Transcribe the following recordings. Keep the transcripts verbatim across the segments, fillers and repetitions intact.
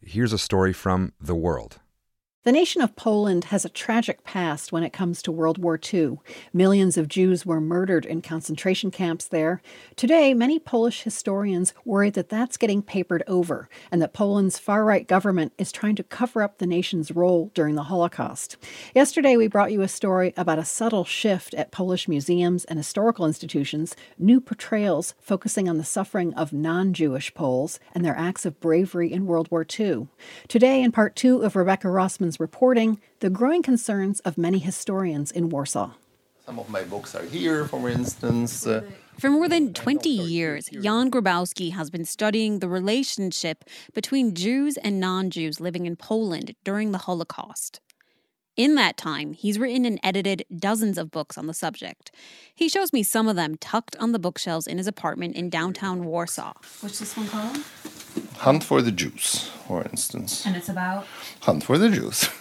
here's a story from The World. The nation of Poland has a tragic past when it comes to World War Two. Millions of Jews were murdered in concentration camps there. Today, many Polish historians worry that that's getting papered over and that Poland's far-right government is trying to cover up the nation's role during the Holocaust. Yesterday, we brought you a story about a subtle shift at Polish museums and historical institutions, new portrayals focusing on the suffering of non-Jewish Poles and their acts of bravery in World War Two. Today, in part two of Rebecca Rossman's reporting, the growing concerns of many historians in Warsaw. Some of my books are here, for instance. Uh, For more than twenty years, Jan Grabowski has been studying the relationship between Jews and non-Jews living in Poland during the Holocaust. In that time, he's written and edited dozens of books on the subject. He shows me some of them tucked on the bookshelves in his apartment in downtown Warsaw. What's this one called? Hunt for the Jews, for instance. And it's about? Hunt for the Jews.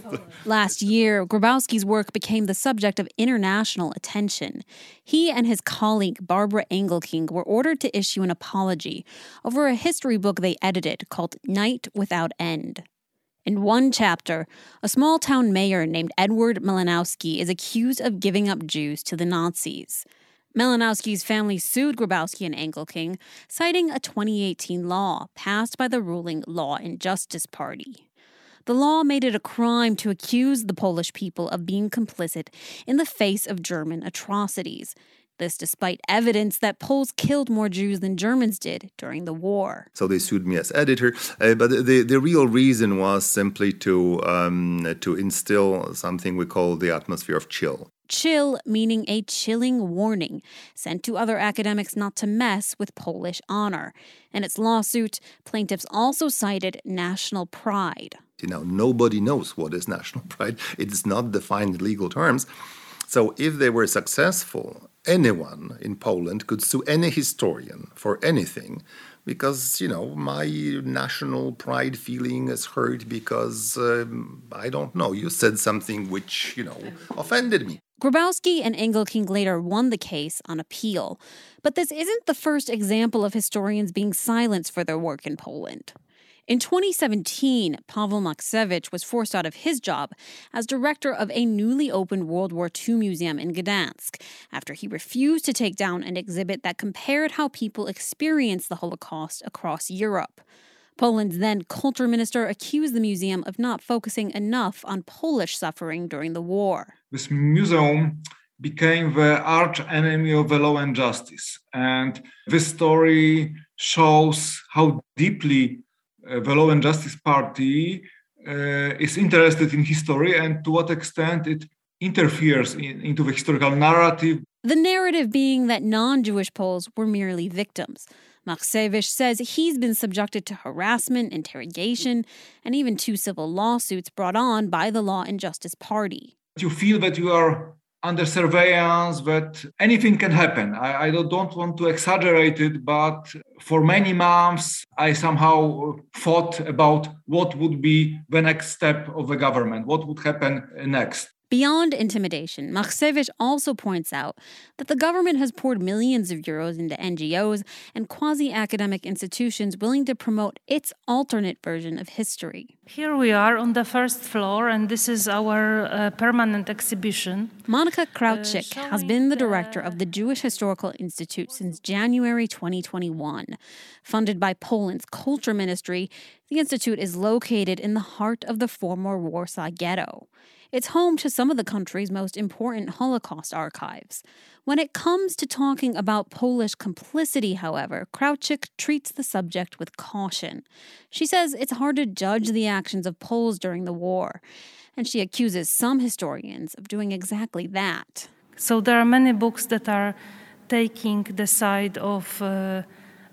Last year, Grabowski's work became the subject of international attention. He and his colleague, Barbara Engelking, were ordered to issue an apology over a history book they edited called Night Without End. In one chapter, a small-town mayor named Edward Malinowski is accused of giving up Jews to the Nazis. Malinowski's family sued Grabowski and Engelking, citing a twenty eighteen law passed by the ruling Law and Justice Party. The law made it a crime to accuse the Polish people of being complicit in the face of German atrocities. This despite evidence that Poles killed more Jews than Germans did during the war. So they sued me as editor, uh, but the, the real reason was simply to um, to instill something we call the atmosphere of chill. Chill meaning a chilling warning sent to other academics not to mess with Polish honor. In its lawsuit, plaintiffs also cited national pride. You know, nobody knows what is national pride. It is not defined in legal terms. So if they were successful, anyone in Poland could sue any historian for anything because, you know, my national pride feeling is hurt because, um, I don't know, you said something which, you know, offended me. Grabowski and Engelking later won the case on appeal. But this isn't the first example of historians being silenced for their work in Poland. In twenty seventeen, Paweł Maksewicz was forced out of his job as director of a newly opened World War Two museum in Gdansk after he refused to take down an exhibit that compared how people experienced the Holocaust across Europe. Poland's then culture minister accused the museum of not focusing enough on Polish suffering during the war. This museum became the arch enemy of the law and justice. And this story shows how deeply uh, the Law and Justice Party uh, is interested in history and to what extent it interferes in, into the historical narrative. The narrative being that non-Jewish Poles were merely victims. Maksewicz says he's been subjected to harassment, interrogation, and even two civil lawsuits brought on by the Law and Justice Party. You feel that you are under surveillance, that anything can happen. I, I don't want to exaggerate it, but for many months, I somehow thought about what would be the next step of the government, what would happen next. Beyond intimidation, Maksewicz also points out that the government has poured millions of euros into N G Os and quasi-academic institutions willing to promote its alternate version of history. Here we are on the first floor, and this is our uh, permanent exhibition. Monika Krautchik uh, has been the director of the Jewish Historical Institute since January twenty twenty-one. Funded by Poland's Culture Ministry, the institute is located in the heart of the former Warsaw Ghetto. It's home to some of the country's most important Holocaust archives. When it comes to talking about Polish complicity, however, Krautchik treats the subject with caution. She says it's hard to judge the actions of Poles during the war, and she accuses some historians of doing exactly that. So there are many books that are taking the side of, uh, uh,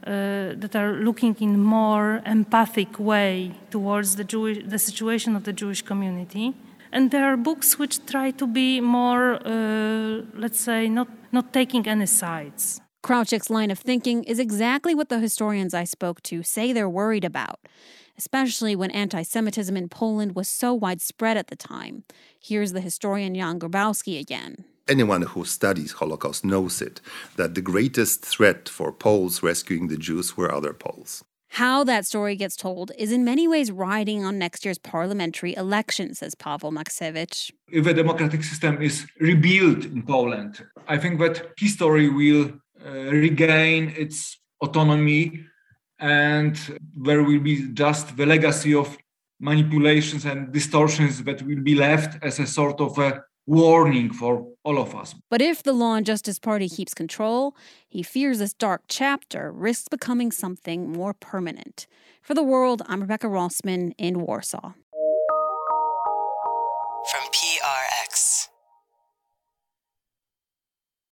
that are looking in more empathic way towards the Jewish, the situation of the Jewish community. And there are books which try to be more, uh, let's say, not, not taking any sides. Krautchik's line of thinking is exactly what the historians I spoke to say they're worried about, especially when anti-Semitism in Poland was so widespread at the time. Here's the historian Jan Grabowski again. Anyone who studies Holocaust knows it, that the greatest threat for Poles rescuing the Jews were other Poles. How that story gets told is in many ways riding on next year's parliamentary election, says Paweł Maksewicz. If a democratic system is rebuilt in Poland, I think that history will uh, regain its autonomy, and there will be just the legacy of manipulations and distortions that will be left as a sort of a warning for all of us. But if the Law and Justice Party keeps control, he fears this dark chapter risks becoming something more permanent. For The World, I'm Rebecca Rossman in Warsaw.